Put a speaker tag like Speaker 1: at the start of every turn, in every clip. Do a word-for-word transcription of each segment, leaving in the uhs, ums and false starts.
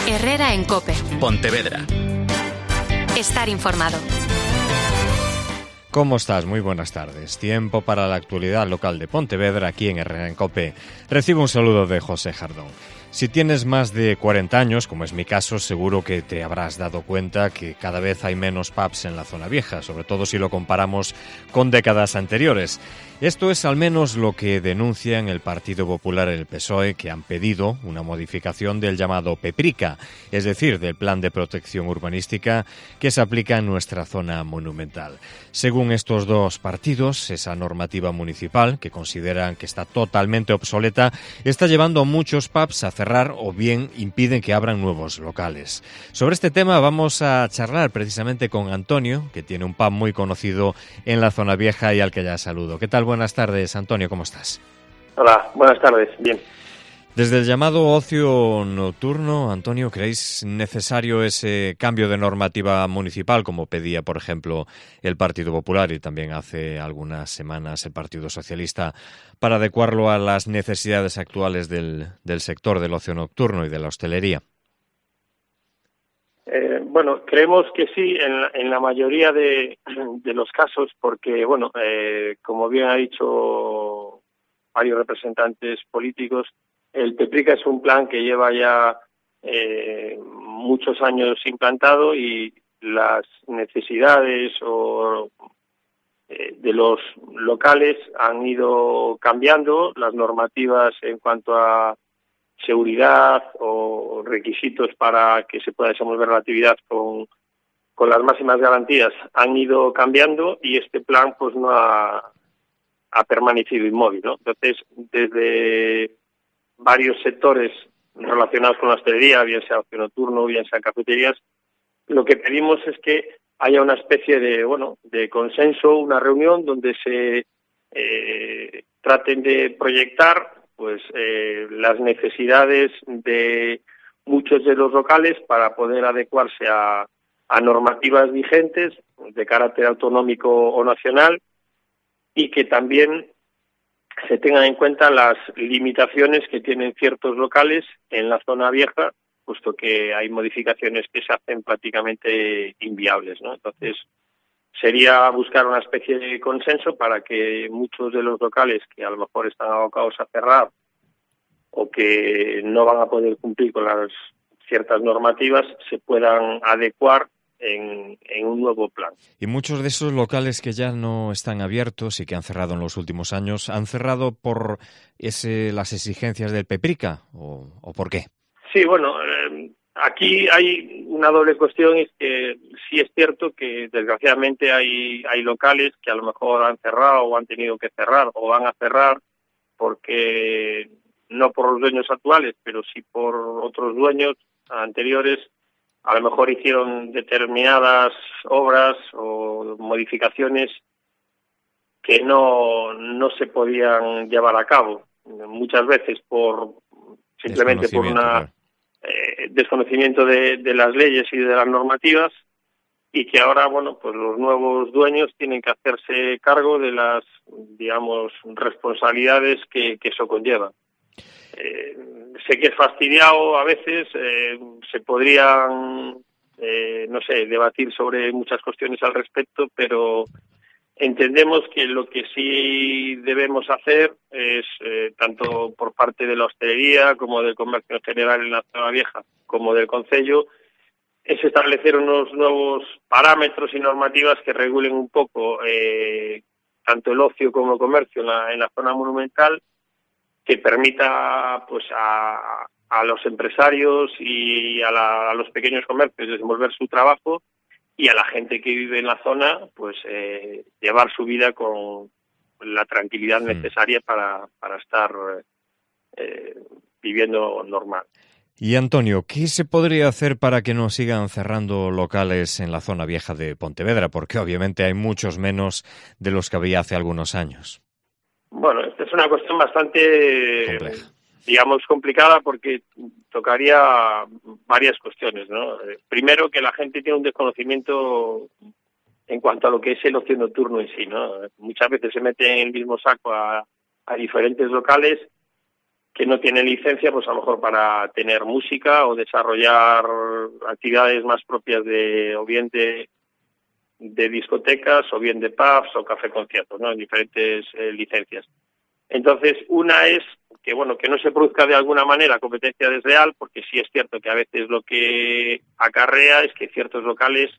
Speaker 1: Herrera en COPE.
Speaker 2: Pontevedra.
Speaker 1: Estar informado.
Speaker 3: ¿Cómo estás? Muy buenas tardes. Tiempo para la actualidad local de Pontevedra, aquí en Herrera en COPE. Recibo un saludo de José Jardón. Si tienes más de cuarenta años, como es mi caso, seguro que te habrás dado cuenta que cada vez hay menos pubs en la zona vieja, sobre todo si lo comparamos con décadas anteriores. Esto es al menos lo que denuncian el Partido Popular y el P S O E, que han pedido una modificación del llamado PEPRICA, es decir, del Plan de Protección Urbanística que se aplica en nuestra zona monumental. Según estos dos partidos, esa normativa municipal, que consideran que está totalmente obsoleta, está llevando a muchos pubs a cerrar o bien impiden que abran nuevos locales. Sobre este tema vamos a charlar precisamente con Antonio, que tiene un pub muy conocido en la zona vieja y al que ya saludo. ¿Qué tal? Buenas tardes, Antonio, ¿cómo estás?
Speaker 4: Hola, buenas tardes, bien.
Speaker 3: Desde el llamado ocio nocturno, Antonio, ¿creéis necesario ese cambio de normativa municipal, como pedía, por ejemplo, el Partido Popular y también hace algunas semanas el Partido Socialista, para adecuarlo a las necesidades actuales del, del sector del ocio nocturno y de la hostelería?
Speaker 4: Eh, bueno, creemos que sí, en la, en la mayoría de, de los casos, porque, bueno, eh, como bien ha dicho varios representantes políticos, el PEPRICA es un plan que lleva ya eh, muchos años implantado y las necesidades o eh, de los locales han ido cambiando, las normativas en cuanto a seguridad o requisitos para que se pueda desenvolver la actividad con, con las máximas garantías han ido cambiando y este plan pues no ha, ha permanecido inmóvil, ¿no? Entonces, desde varios sectores relacionados con la hostelería, bien sea ocio nocturno, bien sea cafeterías, lo que pedimos es que haya una especie de, bueno, de consenso, una reunión donde se eh, traten de proyectar pues eh, las necesidades de muchos de los locales para poder adecuarse a, a normativas vigentes de carácter autonómico o nacional y que también se tengan en cuenta las limitaciones que tienen ciertos locales en la zona vieja, puesto que hay modificaciones que se hacen prácticamente inviables, ¿no? Entonces, sería buscar una especie de consenso para que muchos de los locales que a lo mejor están abocados a cerrar o que no van a poder cumplir con las ciertas normativas se puedan adecuar en, en un nuevo plan.
Speaker 3: Y muchos de esos locales que ya no están abiertos y que han cerrado en los últimos años, ¿han cerrado por ese, las exigencias del PEPRICA o, o por qué?
Speaker 4: Sí, bueno, eh, aquí hay una doble cuestión, es que sí es cierto que desgraciadamente hay, hay locales que a lo mejor han cerrado o han tenido que cerrar o van a cerrar porque no por los dueños actuales, pero sí por otros dueños anteriores, a lo mejor hicieron determinadas obras o modificaciones que no, no se podían llevar a cabo, muchas veces por simplemente por una eh, desconocimiento de, de las leyes y de las normativas, y que ahora, bueno, pues los nuevos dueños tienen que hacerse cargo de las, digamos, responsabilidades que, que eso conlleva. Eh, sé que es fastidiado a veces, eh, se podrían, eh, no sé, debatir sobre muchas cuestiones al respecto, pero entendemos que lo que sí debemos hacer es, eh, tanto por parte de la hostelería como del comercio en general en la zona vieja, como del concello, es establecer unos nuevos parámetros y normativas que regulen un poco eh, tanto el ocio como el comercio en la, en la zona monumental, que permita pues a, a los empresarios y a, la, a los pequeños comercios desenvolver su trabajo y a la gente que vive en la zona pues eh, llevar su vida con la tranquilidad necesaria para, para estar eh, viviendo normal.
Speaker 3: Y Antonio, ¿qué se podría hacer para que no sigan cerrando locales en la zona vieja de Pontevedra? Porque obviamente hay muchos menos de los que había hace algunos años.
Speaker 4: Bueno, esta es una cuestión bastante,
Speaker 3: compleja,
Speaker 4: digamos, complicada porque tocaría varias cuestiones, ¿no? Primero, que la gente tiene un desconocimiento en cuanto a lo que es el ocio nocturno en sí, ¿no? Muchas veces se mete en el mismo saco a, a diferentes locales que no tienen licencia, pues a lo mejor para tener música o desarrollar actividades más propias de, o bien de, de discotecas, o bien de pubs o café conciertos, ¿no? En diferentes eh, licencias. Entonces, una es que, bueno, que no se produzca de alguna manera competencia desleal, porque sí es cierto que a veces lo que acarrea es que ciertos locales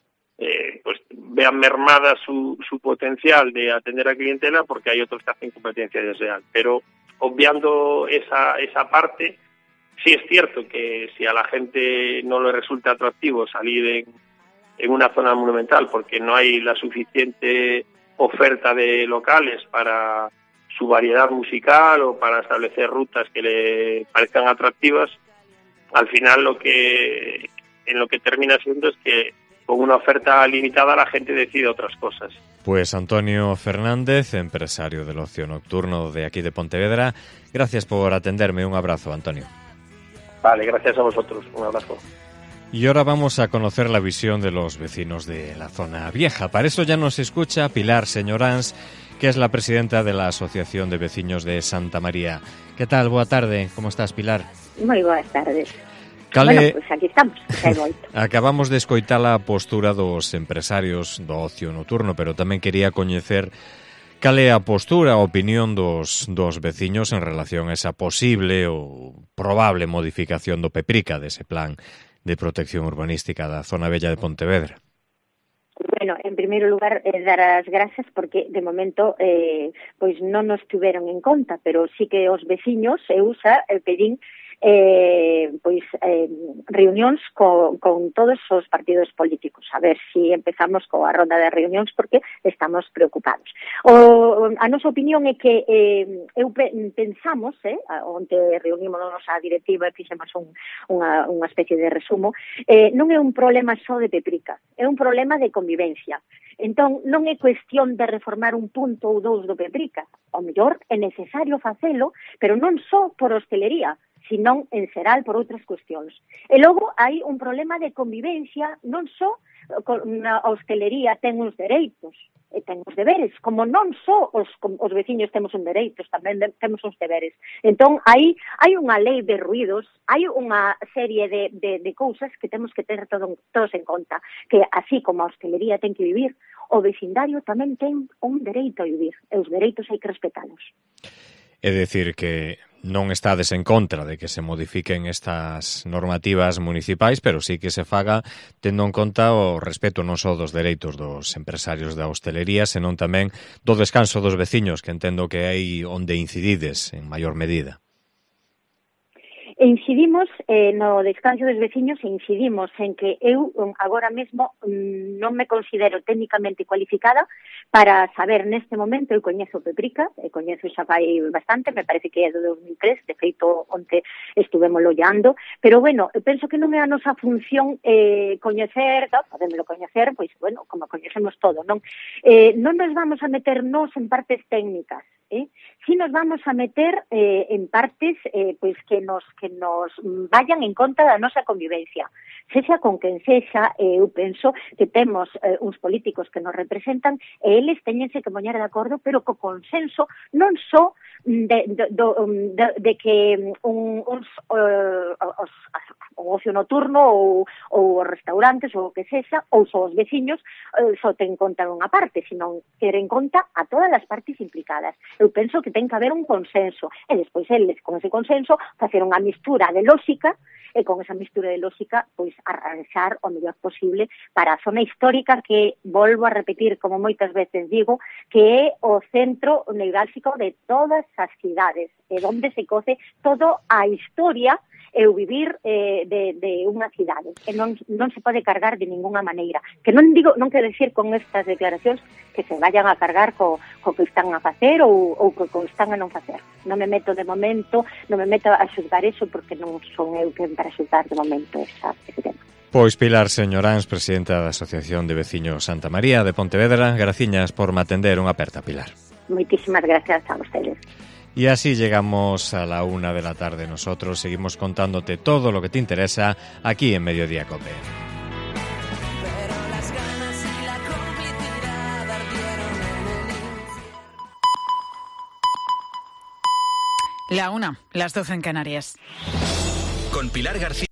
Speaker 4: eh, pues vean mermada su, su potencial de atender a clientela, porque hay otros que hacen competencia desleal. Pero obviando esa, esa parte, sí es cierto que si a la gente no le resulta atractivo salir en, en una zona monumental porque no hay la suficiente oferta de locales para su variedad musical o para establecer rutas que le parezcan atractivas, al final lo que en lo que termina siendo es que con una oferta limitada la gente decide otras cosas.
Speaker 3: Pues Antonio Fernández, empresario del ocio nocturno de aquí de Pontevedra, gracias por atenderme. Un abrazo, Antonio.
Speaker 4: Vale, gracias a vosotros. Un abrazo.
Speaker 3: Y ahora vamos a conocer la visión de los vecinos de la zona vieja. Para eso ya nos escucha Pilar Señoráns, que es la presidenta de la Asociación de Veciños de Santa María. ¿Qué tal? Boa tarde. ¿Cómo estás, Pilar?
Speaker 2: Moi boas tardes.
Speaker 3: Cale...
Speaker 2: Bueno, pois pues aquí estamos, xa hai volto.
Speaker 3: Acabamos de escoitar a postura dos empresarios do ocio nocturno, pero tamén quería coñecer cal é a postura, a opinión dos, dos veciños en relación a esa posible ou probable modificación do PEPRICA, dese plan de protección urbanística da zona bella de Pontevedra.
Speaker 2: Bueno, en primeiro lugar, eh, dar as grazas porque, de momento, eh, pois non nos tuveron en conta, pero sí que os veciños, eu xa eh, pedín eh, pois eh, reunións co, con todos os partidos políticos, a ver si empezamos coa ronda de reunións porque estamos preocupados. O, a nosa opinión é que eh, eu pe, pensamos, eh, onde reunimos a directiva e fixemos un, unha, unha especie de resumo, eh, non é un problema só de PEPRICA, é un problema de convivencia. Entón, non é cuestión de reformar un punto ou dous do PEPRICA. O mellor é necesario facelo, pero non só por hostelería, senón en xeral por outras cuestións. E logo hai un problema de convivencia, non só na hostelería ten uns dereitos e ten uns deberes, como non só os, os veciños temos uns dereitos, tamén de, temos uns deberes. Entón, aí hai unha lei de ruidos, hai unha serie de, de, de cousas que temos que ter todo, todos en conta, que así como a hostelería ten que vivir, o vecindario tamén ten un dereito a vivir, e os dereitos hai que respetalos.
Speaker 3: É dicir que non estades en contra de que se modifiquen estas normativas municipais, pero sí que se faga tendo en conta o respeto non só dos dereitos dos empresarios da hostelería, senón tamén do descanso dos veciños, que entendo que hai onde incidides en maior medida.
Speaker 2: Incidimos eh, no descanso dos veciños e incidimos en que eu agora mesmo mm, non me considero técnicamente cualificada para saber neste momento, eu coñezo o PEPRICA, e coñezo xa fai bastante, me parece que é do dos mil tres, de feito onte estuvemos lollando, pero bueno, eu penso que non é a nosa función eh, coñecer, no, podémoslo coñecer, pois bueno, como coñecemos todo, non? Eh, non nos vamos a meternos en partes técnicas, eh? Si nos vamos a meter eh, en partes eh, pois que nos que nos vayan en conta da nosa convivencia. Sexa con quen sexa, eh, eu penso que temos eh, uns políticos que nos representan e eles teñense que poñer de acordo, pero co consenso non só de, de, de, de, de que un, uns uh, os, o ocio nocturno ou, ou os restaurantes ou o que sexa, ou só os veciños uh, só ten conta unha parte, senón ter en conta a todas as partes implicadas. Eu penso que ten que haber un consenso e despois eles, con ese consenso, facer unha mistura de lógica e con esa mistura de lógica, pois, arranxar o mellor posible para a zona histórica que, volvo a repetir, como moitas veces digo, que é o centro neurálxico de todas as cidades, e onde se coce toda a historia e o vivir eh, de, de unha cidade, que non, non se pode cargar de ninguna maneira. Que non digo, non quero decir con estas declaracións que se vayan a cargar co, co que están a facer ou, ou co que están a non facer. Non me meto de momento, non me meto a xulgar eso porque non son eu quen para xulgar de momento esa, ese tema.
Speaker 3: Pois Pilar Señoráns, presidenta da Asociación de Veciños Santa María de Pontevedra, graciñas por me atender, unha aperta, Pilar.
Speaker 2: Moitísimas gracias a ustedes.
Speaker 3: Y así llegamos a la una de la tarde. Nosotros seguimos contándote todo lo que te interesa aquí en Mediodía Cope.
Speaker 5: La una, las doce en Canarias.
Speaker 6: Con Pilar García.